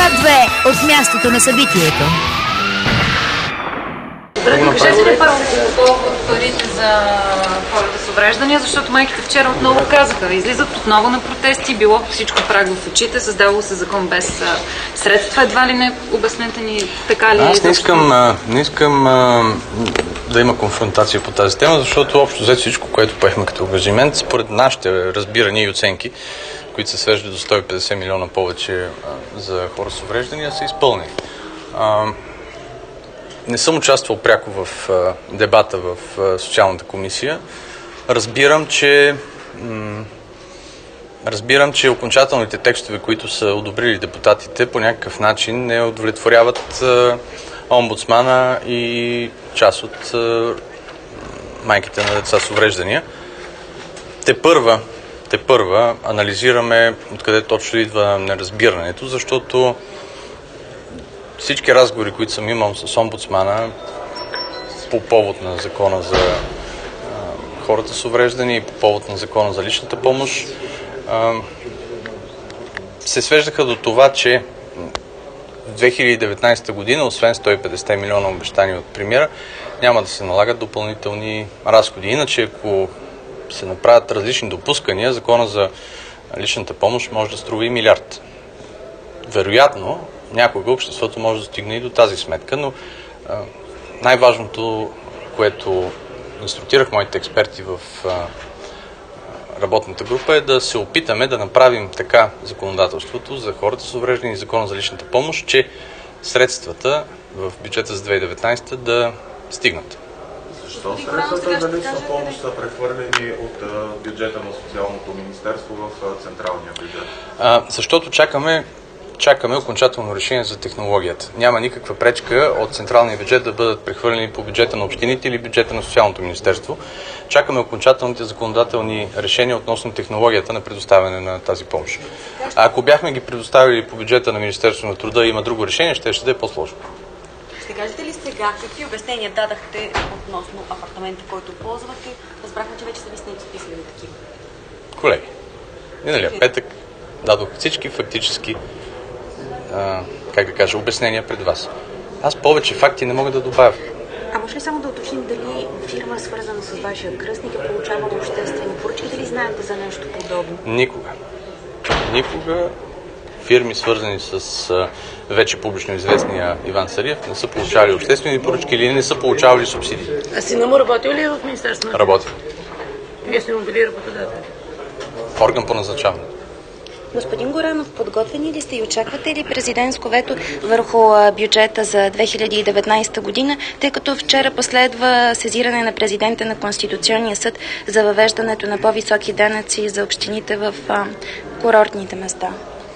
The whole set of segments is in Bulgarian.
Свят 2 от мястото на събитието. Добре, кажете ли първо по повод парите за хората с увреждания, защото майките вчера отново казаха, излизат отново на протести, било всичко прах в очите, създавало се закон без средства. Едва ли не обяснете ни така ли? Аз не искам да има конфронтация по тази тема, защото общо взето всичко, което поехме като ангажимент, според нашите разбирания и оценки, които се свеждат до 150 милиона повече за хора с увреждания, са изпълнени. Не съм участвал пряко в дебата в социалната комисия. Разбирам, че окончателните текстове, които са одобрили депутатите, по някакъв начин не удовлетворяват омбудсмана и част от майките на деца с увреждания. Те първа анализираме откъде точно идва неразбирането, защото всички разговори, които съм имал с омбудсмана по повод на закона за хората с увреждания и по повод на закона за личната помощ, се свеждаха до това, че в 2019 година, освен 150 милиона обещания от премиера, няма да се налагат допълнителни разходи. Иначе, ако се направят различни допускания, закона за личната помощ може да струва и милиард. Вероятно, някога обществото може да стигне и до тази сметка, но най-важното, което инструктирах моите експерти в работната група, е да се опитаме да направим така законодателството за хората с увреждания и закона за личната помощ, че средствата в бюджета за 2019 да стигнат. Защо средствата за лична помощ са прехвърлени от бюджета на Социалното министерство в централния бюджет? Защото чакаме окончателно решение за технологията. Няма никаква пречка от централния бюджет да бъдат прехвърлени по бюджета на общините или бюджета на Социалното министерство. Чакаме окончателните законодателни решения относно технологията на предоставяне на тази помощ. А ако бяхме ги предоставили по бюджета на Министерство на труда и има друго решение, ще да е по-сложно. Ще кажете ли сега какви обяснения дадахте относно апартамента, който ползвате? Разбрахме, че вече са ви снети списали такива. Колеги, миналия петък дадох всички фактически обяснения пред вас. Аз повече факти не мога да добавя. А може ли само да уточним дали фирма, свързана с вашия кръстник, е получавала обществени поръчки, дали знаете за нещо подобно? Никога фирми, свързани с вече публично известния Иван Сариев, не са получавали обществени поръчки или не са получавали субсидии. А сина му работил ли в Министерството? Работи. Вие сте му били работодатели? Орган по назначаване. Господин Горанов, подготвени ли сте и очаквате ли президентско вето върху бюджета за 2019 година, тъй като вчера последва сезиране на президента на Конституционния съд за въвеждането на по-високи данъци за общините в курортните места?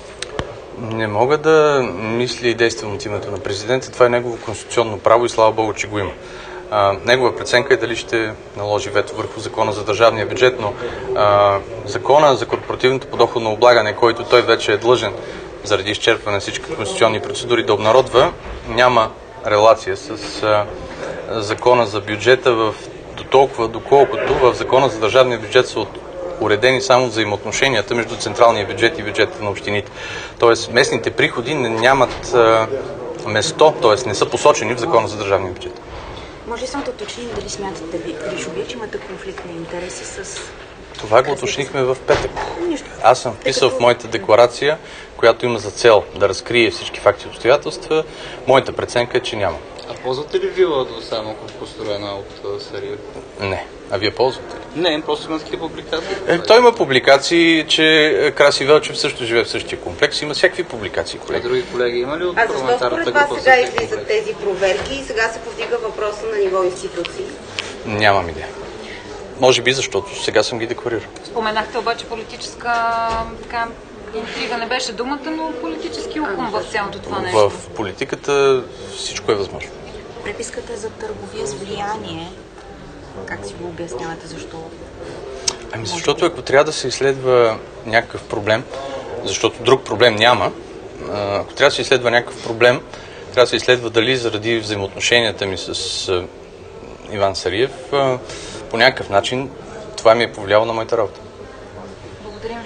Не мога да мисля и действам от името на президента. Това е негово конституционно право и слава Богу, че го има. Негова преценка е дали ще наложи вето върху закона за държавния бюджет, но закона за корпоративното подоходно облагане, който той вече е длъжен заради изчерпване на всички конституционни процедури да обнародва, няма релация с закона за бюджета до толкова, доколкото в закона за държавния бюджет са уредени само взаимоотношенията между централния бюджет и бюджета на общините. Тоест местните приходи нямат место, т.е. не са посочени в закона за държавния бюджет. Може ли само да уточним дали смятате вие, че имате конфликт на интереси с... Това го уточнихме в петък. Аз съм вписал в моята декларация, която има за цел да разкрие всички факти и обстоятелства. Моята преценка е, че няма. А ползвате ли вила само построена от Сариев? Не. А вие ползвате ли? Не, просто има такива публикации. Той има публикации, че Краси Велчев също живее в същия комплекс. Има всякакви публикации, колеги. А други колеги има ли от парламентарната група? А защо според вас сега излизат тези проверки и сега се повдига въпроса на ниво институции? Нямам идея. Може би, защото сега съм ги декларирал. Споменахте обаче политическа интрига, не беше думата, но политически укум в цялото това нещо. В политиката всичко е възможно. Преписката за търговия с влияние, как си го обяснявате, защо? Защото ако трябва да се изследва някакъв проблем, защото друг проблем няма, ако трябва да се изследва някакъв проблем, трябва да се изследва дали заради взаимоотношенията ми с Иван Сариев по някакъв начин това ми е повлияло на моята работа. Благодарим ви.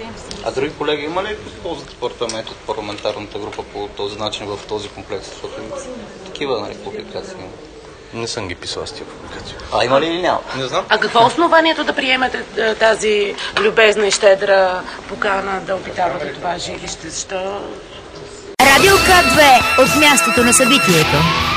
А други колеги има ли ползват апартамент от парламентарната група по този начин в този комплекс? Защото такива публикации има. Не съм ги писал с тия публикации. А има ли или няма? Не знам. А какво е основанието да приемете тази любезна и щедра покана да обитавате това жилище? Защо? Радио К2 от мястото на събитието.